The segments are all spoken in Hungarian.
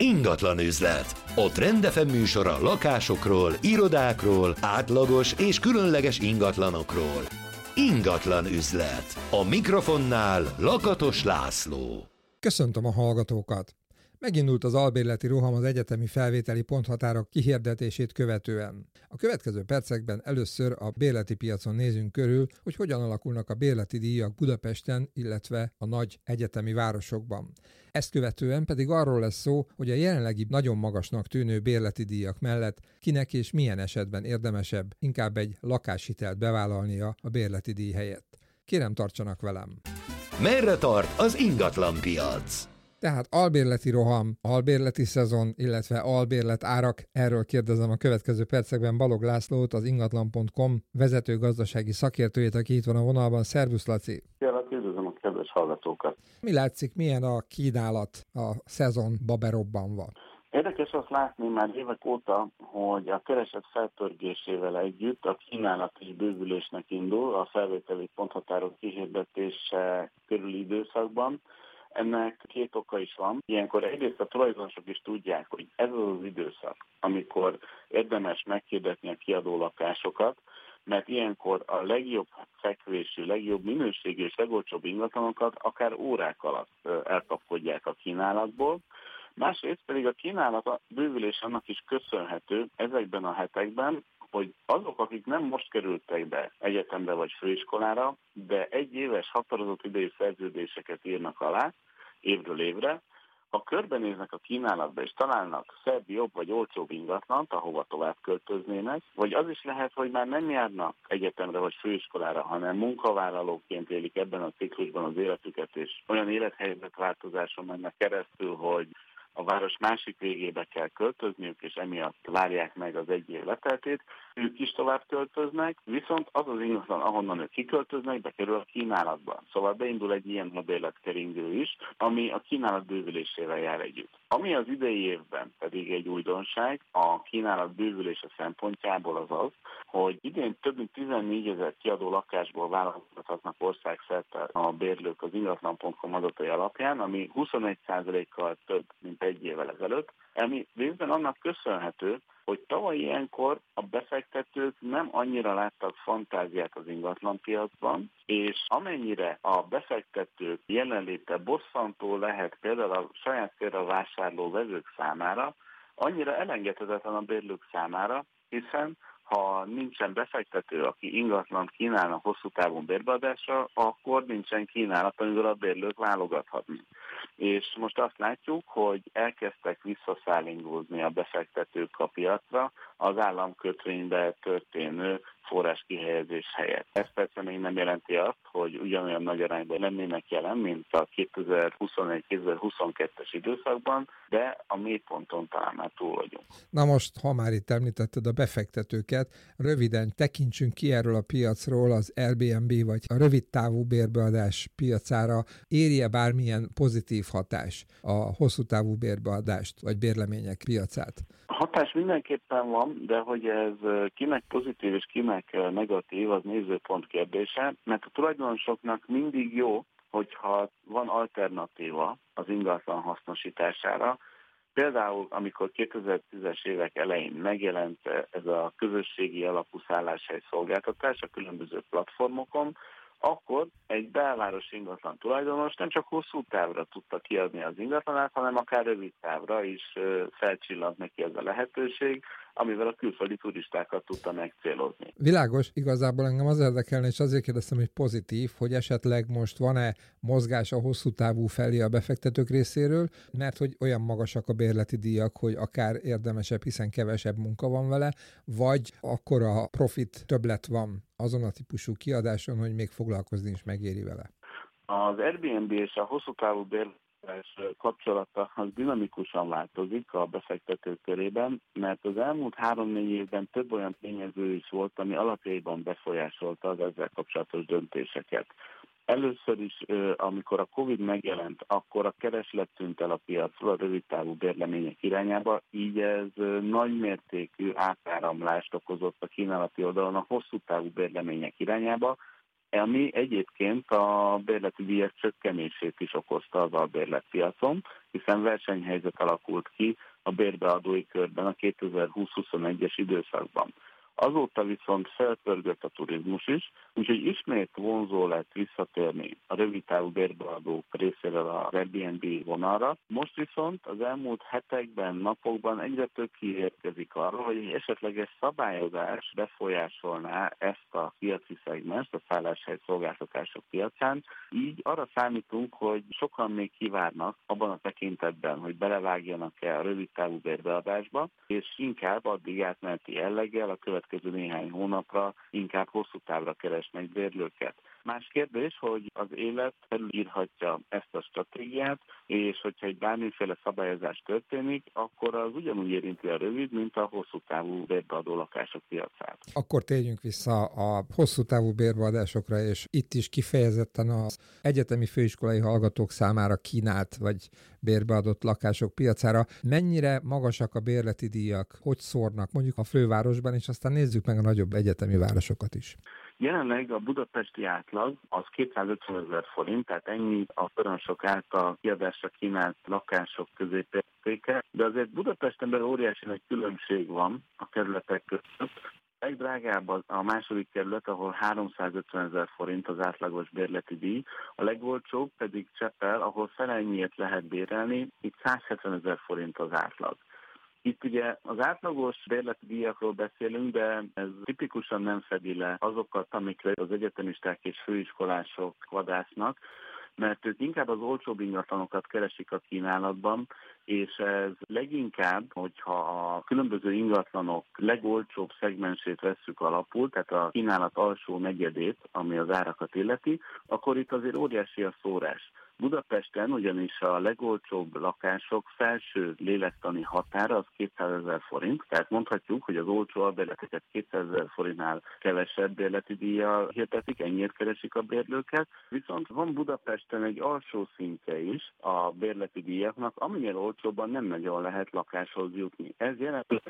Ingatlan üzlet. A Trend FM műsora lakásokról, irodákról, átlagos és különleges ingatlanokról. Ingatlan üzlet. A mikrofonnál Lakatos László. Köszöntöm a hallgatókat! Megindult az albérleti roham az egyetemi felvételi ponthatárok kihirdetését követően. A következő percekben először a bérleti piacon nézünk körül, hogy hogyan alakulnak a bérleti díjak Budapesten, illetve a nagy egyetemi városokban. Ezt követően pedig arról lesz szó, hogy a jelenlegi nagyon magasnak tűnő bérleti díjak mellett kinek és milyen esetben érdemesebb inkább egy lakáshitelt bevállalnia a bérleti díj helyett. Kérem, tartsanak velem! Merre tart az ingatlan piac? Tehát albérleti roham, albérleti szezon, illetve albérlet árak, erről kérdezem a következő percekben Balog Lászlót, az ingatlan.com vezető gazdasági szakértőjét, aki itt van a vonalban. Szervusz, Laci! Üdvözlöm a kedves hallgatókat! Mi látszik, milyen a kínálat a szezonba berobbanva? Érdekes azt látni már évek óta, hogy a kereslet felpörgésével együtt a kínálat is bővülésnek indul a felvételi ponthatárok kihirdetése körüli időszakban. Ennek két oka is van. Ilyenkor egyrészt a tulajdonosok is tudják, hogy ez az időszak, amikor érdemes meghirdetni a kiadó lakásokat, mert ilyenkor a legjobb fekvésű, legjobb minőségű és legolcsóbb ingatlanokat akár órák alatt elkapkodják a kínálatból. Másrészt pedig a kínálat bővülés annak is köszönhető ezekben a hetekben, hogy azok, akik nem most kerültek be egyetemre vagy főiskolára, de egy éves határozott idejű szerződéseket írnak alá évről évre, ha körbenéznek a kínálatba és találnak szebb, jobb vagy olcsóbb ingatlant, ahova tovább költöznének, vagy az is lehet, hogy már nem járnak egyetemre vagy főiskolára, hanem munkavállalóként élik ebben a ciklusban az életüket, és olyan élethelyzetváltozáson mennek keresztül, hogy a város másik végébe kell költözniük, és emiatt várják meg az egy év leteltét, ők is tovább költöznek, viszont az az ingatlan, ahonnan ők kiköltöznek, bekerül a kínálatba. Szóval beindul egy ilyen albérletkeringő is, ami a kínálat bővülésével jár együtt. Ami az idei évben pedig egy újdonság, a kínálat bővülése szempontjából az az, hogy idén több mint 14 000 kiadó lakásból vállalhatnak országszerte a bérlők az ingatlan.com adatai alapján, ami 21%-kal több, mint egy évvel ezelőtt, ami részben annak köszönhető, hogy tavaly ilyenkor a befektetők nem annyira láttak fantáziát az ingatlanpiacban, és amennyire a befektetők jelenléte bosszantó lehet például a saját célra vásárló vevők számára, annyira elengedhetetlen a bérlők számára, hiszen ha nincsen befektető, aki ingatlant kínálna hosszú távon bérbeadásra, akkor nincsen kínálat, amivel a bérlők válogathatni. És most azt látjuk, hogy elkezdtek visszaszállingózni a befektetők a piacra az államkötvénybe történő forráskihelyezés helyett. Ez persze még nem jelenti azt, hogy ugyanolyan nagy arányban lennének jelen, mint a 2021-2022-es időszakban, de a mélyponton talán már túl vagyunk. Na most, ha már itt említetted a befektetőket, röviden tekintsünk ki erről a piacról, az Airbnb vagy a rövidtávú bérbeadás piacára. Érje bármilyen pozitív hatás a hosszú távú bérbeadást vagy bérlemények piacát? A hatás mindenképpen van, de hogy ez kinek pozitív és kinek negatív, az nézőpont kérdése, mert a tulajdonosoknak mindig jó, hogyha van alternatíva az ingatlan hasznosítására. Például, amikor 2010-es évek elején megjelent ez a közösségi alapú szálláshely szolgáltatás a különböző platformokon, akkor egy belvárosi ingatlan tulajdonos nem csak hosszú távra tudta kiadni az ingatlanát, hanem akár rövid távra is felcsillant neki ez a lehetőség, amivel a külföldi turistákat tudta megcélozni. Világos, igazából engem az érdekelne, és azért kérdeztem, hogy pozitív, hogy esetleg most van-e mozgás a hosszú távú felé a befektetők részéről, mert hogy olyan magasak a bérleti díjak, hogy akár érdemesebb, hiszen kevesebb munka van vele, vagy akkora profit többlet van azon a típusú kiadáson, hogy még foglalkozni is megéri vele. Az Airbnb és a hosszú távú bérleti kapcsolata az dinamikusan változik a befektetők körében, mert az elmúlt 3-4 évben több olyan tényező is volt, ami alapjaiban befolyásolta az ezzel kapcsolatos döntéseket. Először is, amikor a Covid megjelent, akkor a kereslet tűnt el a piacról a rövidtávú bérlemények irányába, így ez nagymértékű átáramlást okozott a kínálati oldalon a hosszú távú bérlemények irányába, ami egyébként a bérleti díjak csökkenését is okozta az albérletpiacon, hiszen versenyhelyzet alakult ki a bérbeadói körben a 2020-21-es időszakban. Azóta viszont felpörgött a turizmus is, úgyhogy ismét vonzó lett visszatérni a rövidtávú bérbeadók részéről az Airbnb vonalra. Most viszont az elmúlt hetekben, napokban egyre több kiérkezik arra, hogy egy esetleges szabályozás befolyásolná ezt a piaci szegmest, a szálláshely szolgáltatások piacán. Így arra számítunk, hogy sokan még kivárnak abban a tekintetben, hogy belevágjanak-e a rövidtávú bérbeadásba, és inkább addig átmeneti jelleggel a következő néhány hónapra inkább hosszú távra keresnek bérlőket. Más kérdés, hogy az élet felülírhatja ezt a stratégiát, és hogyha egy bármiféle szabályozás történik, akkor az ugyanúgy érinti a rövid, mint a hosszú távú bérbeadó lakások piacát. Akkor térjünk vissza a hosszú távú bérbeadásokra, és itt is kifejezetten az egyetemi főiskolai hallgatók számára kínált vagy bérbeadott lakások piacára. Mennyire magasak a bérleti díjak, hogy szórnak mondjuk a fővárosban, és aztán nézzük meg a nagyobb egyetemi városokat is. Jelenleg a budapesti átlag az 250 000 forint, tehát ennyi a parancsok által kiadásra kínált lakások középértéke, de azért Budapesten belül óriási nagy különbség van a kerületek között. A legdrágább a második kerület, ahol 350 000 forint az átlagos bérleti díj, a legolcsóbb pedig Csepel, ahol felennyiért lehet bérelni, itt 170 000 forint az átlag. Itt ugye az átlagos bérleti díjakról beszélünk, de ez tipikusan nem fedi le azokat, amikre az egyetemisták és főiskolások vadásznak, mert ők inkább az olcsóbb ingatlanokat keresik a kínálatban, és ez leginkább, hogyha a különböző ingatlanok legolcsóbb szegmensét vesszük alapul, tehát a kínálat alsó negyedét, ami az árakat illeti, akkor itt azért óriási a szórás. Budapesten ugyanis a legolcsóbb lakások felső lélektani határa az 200 000 forint, tehát mondhatjuk, hogy az olcsó albérleteket 200 000 forintnál kevesebb bérleti díjjal hirdetik, ennyiért keresik a bérlőket, viszont van Budapesten egy alsó szintje is a bérleti díjaknak, aminél olcsóbban nem nagyon lehet lakáshoz jutni. Ez jelentően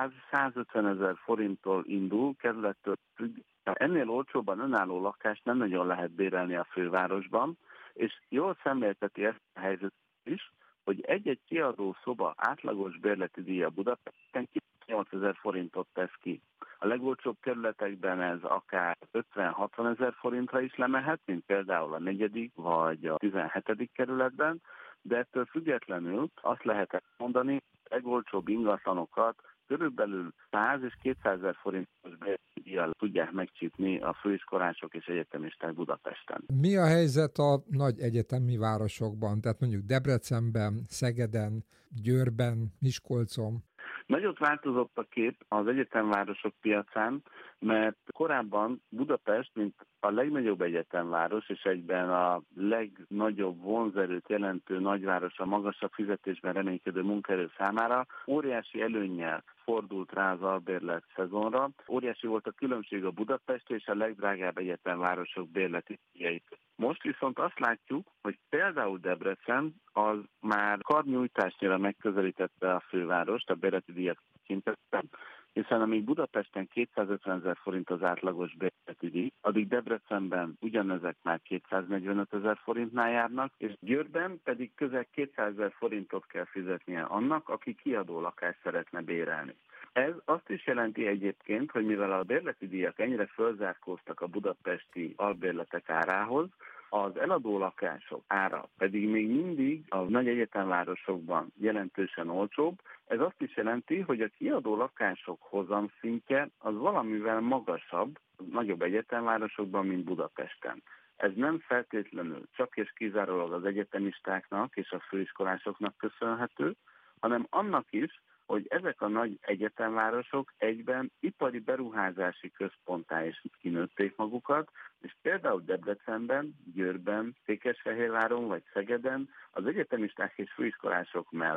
100-150 000 forinttól indul, kerülettől függ. Ennél olcsóbban önálló lakást nem nagyon lehet bérelni a fővárosban, és jól szemlélteti ezt a helyzetet is, hogy egy-egy kiadó szoba átlagos bérleti díja Budapesten 8 000 forintot tesz ki. A legolcsóbb kerületekben ez akár 50-60 000 forintra is lemehet, mint például a 4. vagy a 17. kerületben, de ettől függetlenül azt lehet mondani, legolcsóbb ingatlanokat körülbelül 100 és 200 000 forintos bérletdíjjal tudják megcsípni a főiskolások és egyetemisták Budapesten. Mi a helyzet a nagy egyetemi városokban, tehát mondjuk Debrecenben, Szegeden, Győrben, Miskolcon? Nagyot változott a kép az egyetemvárosok piacán, mert korábban Budapest, mint a legnagyobb egyetemváros, és egyben a legnagyobb vonzerőt jelentő nagyváros a magasabb fizetésben reménykedő munkaerő számára óriási előnnyel fordult rá az albérlet szezonra. Óriási volt a különbség a Budapest és a legdrágább egyetemvárosok bérleti díjait. Most viszont azt látjuk, hogy például Debrecen az már karnyújtásnyira megközelítette a fővárost a bérleti díjak tekintetben, hiszen amíg Budapesten 250 000 forint az átlagos bérleti díj, addig Debrecenben ugyanezek már 245 000 forintnál járnak, és Győrben pedig közel 200 000 forintot kell fizetnie annak, aki kiadó lakást szeretne bérelni. Ez azt is jelenti egyébként, hogy mivel a bérleti díjak ennyire fölzárkóztak a budapesti albérletek árához, az eladó lakások ára pedig még mindig a nagy egyetemvárosokban jelentősen olcsóbb. Ez azt is jelenti, hogy a kiadó lakások hozamszintje az valamivel magasabb nagyobb egyetemvárosokban, mint Budapesten. Ez nem feltétlenül csak és kizárólag az egyetemistáknak és a főiskolásoknak köszönhető, hanem annak is, hogy ezek a nagy egyetemvárosok egyben ipari beruházási központtá is kinőtték magukat, és például Debrecenben, Győrben, Székesfehérváron vagy Szegeden az egyetemisták és főiskolások mellett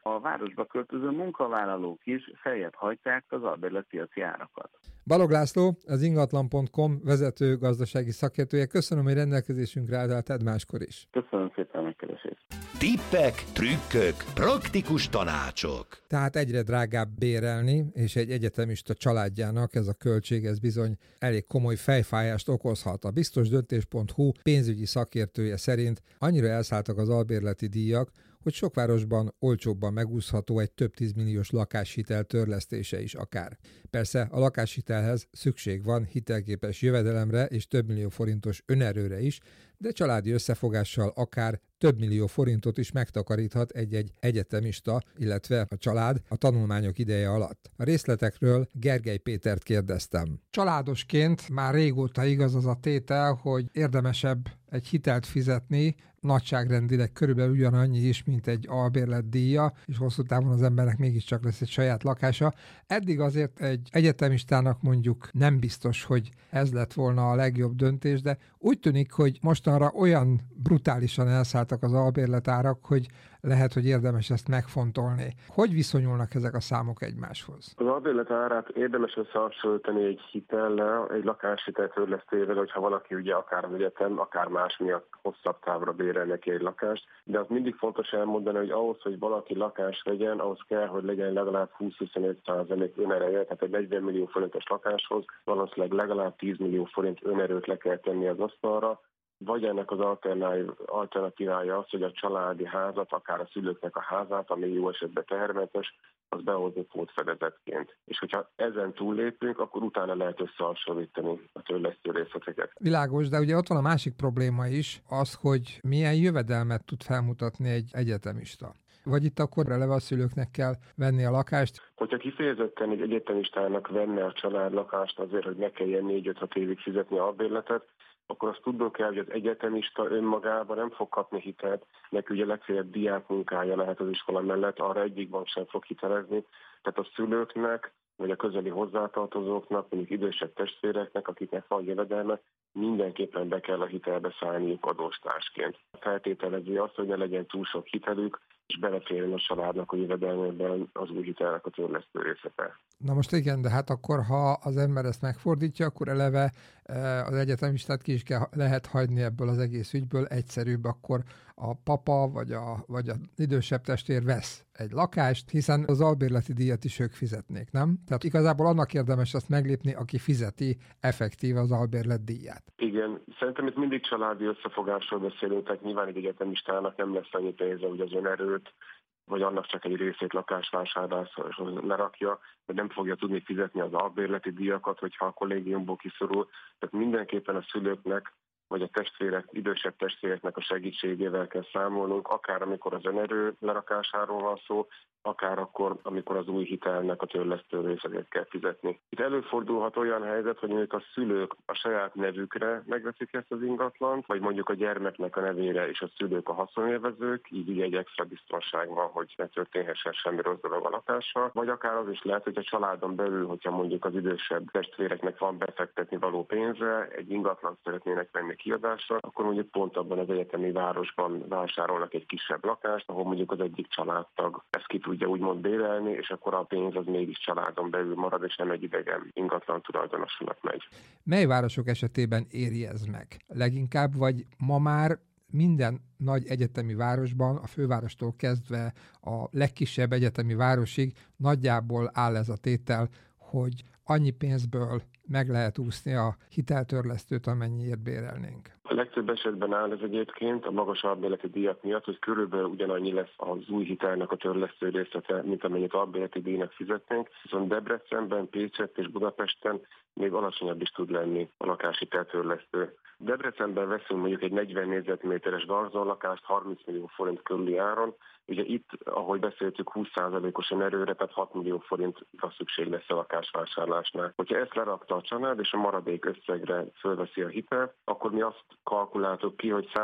A városba költöző munkavállalók is feljebb hajtják az albérletpiaci árakat. Balog László, az ingatlan.com vezető gazdasági szakértője. Köszönöm, hogy rendelkezésünkre álltál máskor is. Köszönöm szépen a megkeresést. Tippek, trükkök, praktikus tanácsok. Tehát egyre drágább bérelni, és egy egyetemista családjának ez a költség, ez bizony elég komoly fejfájást okozhat. A biztosdöntés.hu pénzügyi szakértője szerint annyira elszálltak az albérleti díjak, hogy sok városban olcsóbban megúszható egy több 10 milliós lakáshitel törlesztése is akár. Persze a lakáshitelhez szükség van hitelképes jövedelemre és több millió forintos önerőre is, de családi összefogással akár több millió forintot is megtakaríthat egy-egy egyetemista, illetve a család a tanulmányok ideje alatt. A részletekről Gergely Pétert kérdeztem. Családosként már régóta igaz az a tétel, hogy érdemesebb egy hitelt fizetni, nagyságrendileg körülbelül ugyanannyi is, mint egy albérlet díja, és hosszú távon az embernek mégiscsak lesz egy saját lakása. Eddig azért egy egyetemistának mondjuk nem biztos, hogy ez lett volna a legjobb döntés, de úgy tűnik, hogy mostanra olyan brutálisan elszálltak az albérletárak, hogy lehet, hogy érdemes ezt megfontolni. Hogy viszonyulnak ezek a számok egymáshoz? Az albérlet árát érdemes összehasonlítani egy hitellel, egy lakáshitel törlesztőjével, hogyha valaki ugye akár az egyetem, akár más miatt hosszabb távra bérel neki egy lakást. De az mindig fontos elmondani, hogy ahhoz, hogy valaki lakást vegyen, ahhoz kell, hogy legyen legalább 20-25% önereje, tehát egy 40 millió forintos lakáshoz valószínűleg legalább 10 millió forint önerőt le kell tenni az asztalra. Vagy ennek az alternatívája az, hogy a családi házat, akár a szülőknek a házát, ami jó esetben tehermentes, az behozni pótfedezetként. És hogyha ezen túllépünk, akkor utána lehet összehasonlítani a törlesztő részleteket. Világos, de ugye ott van a másik probléma is, az, hogy milyen jövedelmet tud felmutatni egy egyetemista. Vagy itt akkor eleve a szülőknek kell venni a lakást? Hogyha kifejezetten egy egyetemistának venne a család lakást azért, hogy ne kelljen 4-5-6 évig fizetni a albérletet, akkor azt tudnunk kell, hogy az egyetemista önmagában nem fog kapni hitelt, neki ugye legfeljebb diákmunkája lehet az iskola mellett, arra egyik bank sem fog hitelezni. Tehát a szülőknek, vagy a közeli hozzátartozóknak, mondjuk idősebb testvéreknek, akiknek van jövedelme, mindenképpen be kell a hitelbe szállniuk adóstársként. Feltételezi azt, hogy ne legyen túl sok hitelük, és beleférjen a családnak a jövedelmében az új hitelnek a törlesztő részlete. Na most igen, de hát akkor, ha az ember ezt megfordítja, akkor eleve az egyetemistát ki is lehet hagyni ebből az egész ügyből, egyszerűbb, akkor a papa vagy az idősebb testvér vesz egy lakást, hiszen az albérleti díjat is ők fizetnék, nem? Tehát igazából annak érdemes azt meglépni, aki fizeti effektív az albérlet díját. Igen, szerintem itt mindig családi összefogásról beszélünk, tehát nyilván egy egyetemistának nem lesz annyi pénze, hogy az önerőt, vagy annak csak egy részét lakásvásárláshoz lerakja, vagy nem fogja tudni fizetni az albérleti díjakat, hogyha a kollégiumból kiszorul. Tehát mindenképpen a szülőknek, vagy a testvérek, idősebb testvéreknek a segítségével kell számolnunk, akár amikor az önerő lerakásáról van szó, akár akkor, amikor az új hitelnek a törlesztő részeket kell fizetni. Itt előfordulhat olyan helyzet, hogy mondjuk a szülők a saját nevükre megveszik ezt az ingatlant, vagy mondjuk a gyermeknek a nevére és a szülők a haszonélvezők, így ugye egy extra biztonság van, hogy ne történhessen semmi rossz dolog a lakással, vagy akár az is lehet, hogy a családon belül, hogyha mondjuk az idősebb testvéreknek van befektetni való pénze, egy ingatlant szeretnének venni kiadásra, akkor mondjuk pont abban az egyetemi városban vásárolnak egy kisebb lakást, ahol mondjuk az egyik családtag ezt ki tudja úgymond bérelni, és akkor a pénz az mégis családon belül marad, és nem egy idegen ingatlan tulajdonosnak megy. Mely városok esetében éri ez meg? Leginkább, vagy ma már minden nagy egyetemi városban, a fővárostól kezdve a legkisebb egyetemi városig nagyjából áll ez a tétel, hogy annyi pénzből meg lehet úszni a hiteltörlesztőt, amennyiért bérelnénk. A legtöbb esetben áll ez egyébként a magas albérleti díjak miatt, hogy körülbelül ugyanannyi lesz az új hitelnek a törlesztő részlete, mint amennyit albérleti díjnak fizetnénk. Viszont Debrecenben, Pécsett és Budapesten még alacsonyabb is tud lenni a lakáshiteltörlesztő. Debrecenben veszünk mondjuk egy 40 négyzetméteres garzonlakást 30 millió forint körüli áron. Ugye itt, ahogy beszéltük, 20%-os erőre, tehát 6 millió forintra szükség lesz a lakásvásárlásnál. Hogyha ezt lerakta a család, és a maradék összegre fölveszi a hitelt, akkor mi azt kalkuláltuk ki, hogy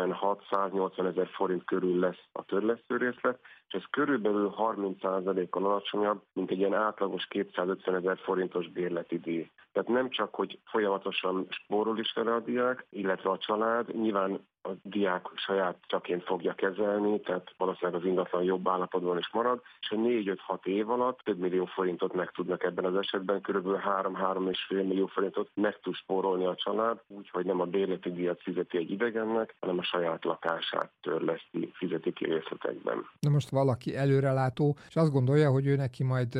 176-180 ezer forint körül lesz a törlesztő részlet, és ez körülbelül 30%-kal alacsonyabb, mint egy ilyen átlagos 250 ezer forintos bérleti díj. Tehát nem csak, hogy folyamatosan spórol is vele a diák, illetve a család, nyilván a diák saját csaként fogja kezelni, tehát valószínűleg az ingatlan jobb állapotban is marad, és a 4-5-6 év alatt több millió forintot meg tudnak ebben az esetben, körülbelül 3-3,5 millió forintot meg tud spórolni a család, úgyhogy nem a bérleti díjat fizeti egy idegennek, hanem a saját lakását törleszti, fizeti ki részletekben. Na most valaki előrelátó, és azt gondolja, hogy ő neki majd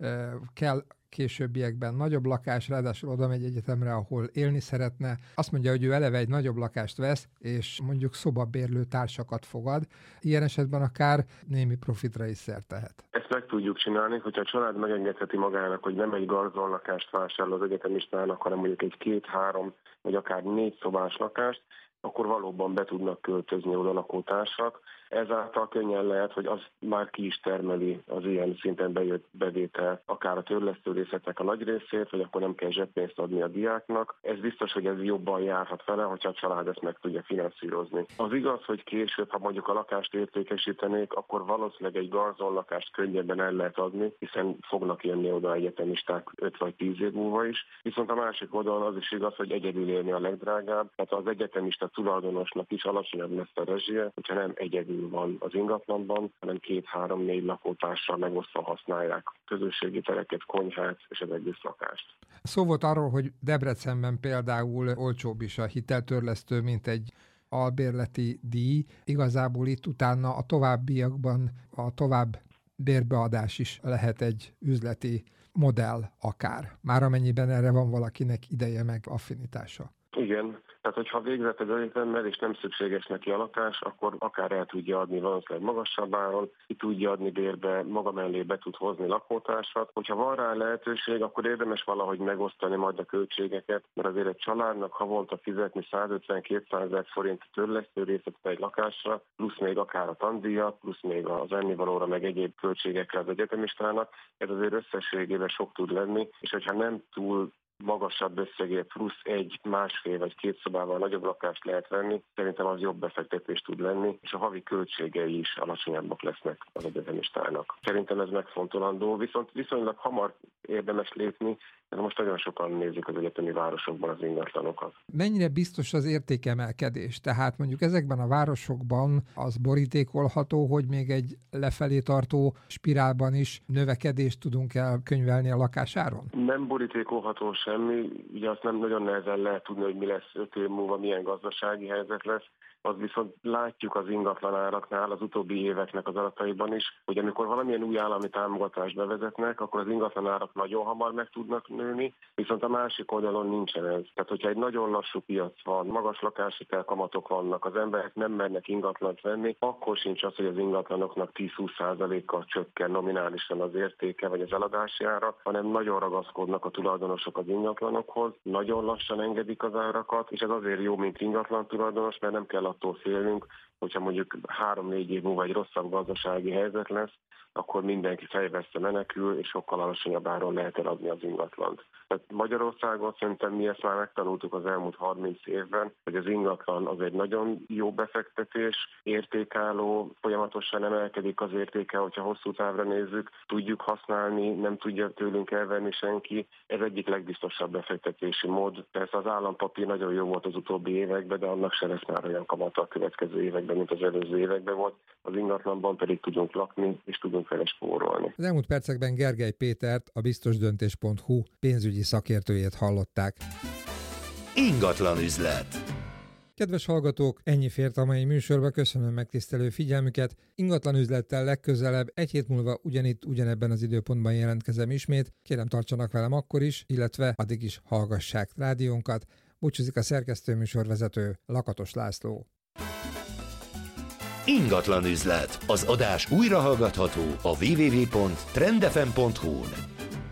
kell későbbiekben nagyobb lakás, ráadásul oda megy egyetemre, ahol élni szeretne. Azt mondja, hogy ő eleve egy nagyobb lakást vesz, és mondjuk szobabérlő társakat fogad. Ilyen esetben akár némi profitra is szert tehet. Ezt meg tudjuk csinálni, hogyha a család megengedheti magának, hogy nem egy garzonlakást vásárol az egyetemistának, hanem mondjuk egy 2-3 vagy akár 4 szobás lakást, akkor valóban be tudnak költözni oda lakótársak. Ezáltal könnyen lehet, hogy az már ki is termeli az ilyen szinten bejött bevétel, akár a törlesztő részletnek a nagy részét, vagy akkor nem kell zseppénzt adni a diáknak. Ez biztos, hogy ez jobban járhat vele, hogyha a család ezt meg tudja finanszírozni. Az igaz, hogy később, ha mondjuk a lakást értékesítenék, akkor valószínűleg egy garzonlakást könnyebben el lehet adni, hiszen fognak jönni oda egyetemisták 5 vagy 10 év múlva is. Viszont a másik oldalon az is igaz, hogy egyedül élni a legdrágább, tehát az egyetemista tulajdonosnak is alacsonyabb lesz a rezsie, hogyha nem egyedül van az ingatlanban, hanem 2-3-4 lakótársal megosztva használják közösségi tereket, konyhát és az egész lakást. Szó volt arról, hogy Debrecenben például olcsóbb is a hiteltörlesztő, mint egy albérleti díj. Igazából itt utána a továbbiakban a tovább bérbeadás is lehet egy üzleti modell akár. Már amennyiben erre van valakinek ideje meg affinitása. Igen. Tehát, hogyha végzett az egyetemmel, és nem szükséges neki a lakás, akkor akár el tudja adni valószínűleg magasabb áron, ki tudja adni bérbe, maga mellé be tud hozni lakótársat. Hogyha van rá lehetőség, akkor érdemes valahogy megosztani majd a költségeket, mert azért egy családnak havonta fizetni 150-200 forint törlesztő részletet egy lakásra, plusz még akár a tandíjat, plusz még az ennivalóra, meg egyéb költségekre az egyetemistának, ez azért összességében sok tud lenni, és hogyha nem túl magasabb összegért plusz 1-1,5 vagy 2 szobával nagyobb lakást lehet venni, szerintem az jobb befektetés tud lenni, és a havi költségei is alacsonyabbak lesznek az egyetemistának. Szerintem ez megfontolandó, viszont viszonylag hamar érdemes lépni, mert most nagyon sokan nézik az egyetemi városokban az ingatlanokat. Mennyire biztos az értékemelkedés? Tehát mondjuk ezekben a városokban az borítékolható, hogy még egy lefelé tartó spirálban is növekedést tudunk elkönyvelni a lakásáron? Nem borítékolható semmi, ugye azt nem nagyon nehezen lehet tudni, hogy mi lesz 5 év múlva, milyen gazdasági helyzet lesz. Az viszont látjuk az ingatlanáraknál az utóbbi éveknek az adataiban is, hogy amikor valamilyen új állami támogatást bevezetnek, akkor az ingatlanárak nagyon hamar meg tudnak nőni, viszont a másik oldalon nincsen ez. Tehát, hogyha egy nagyon lassú piac van, magas lakáshitel kamatok vannak, az emberek nem mernek ingatlant venni, akkor sincs az, hogy az ingatlanoknak 10-20%-kal csökken nominálisan az értéke vagy az eladási ára, hanem nagyon ragaszkodnak a tulajdonosok az ingatlanokhoz, nagyon lassan engedik az árakat, és ez azért jó, mint ingatlan tulajdonos, mert nem kell attól félnünk, hogyha mondjuk 3-4 év múlva egy rosszabb gazdasági helyzet lesz, akkor mindenki fejveszte menekül, és sokkal alacsonyabb áron lehet eladni az ingatlant. Tehát Magyarországon szerintem mi ezt már megtanultuk az elmúlt 30 évben, hogy az ingatlan az egy nagyon jó befektetés, értékálló, folyamatosan emelkedik az értéke, hogyha hosszú távra nézzük, tudjuk használni, nem tudja tőlünk elvenni senki. Ez egyik legbiztosabb befektetési mód. Persze az állampapír nagyon jó volt az utóbbi években, de annak se lesz már olyan kamata a következő években, mint az előző években volt. Az ingatlanban pedig tudunk lakni, és tudunk vele spórolni. Az elmúlt percekben Gergely Pétert, a biztosdöntés.hu pénzügyi szakértőjét hallották. Ingatlan üzlet. Kedves hallgatók, ennyi fért a mai műsorba, köszönöm megtisztelő figyelmüket. Ingatlan üzlettel legközelebb, egy hét múlva ugyanebben az időpontban jelentkezem ismét. Kérem, tartsanak velem akkor is, illetve addig is hallgassák rádiónkat. Búcsúzik a szerkesztőműsorvezető, Lakatos László. Ingatlan üzlet. Az adás újra hallgatható a www.trendfm.hu-n.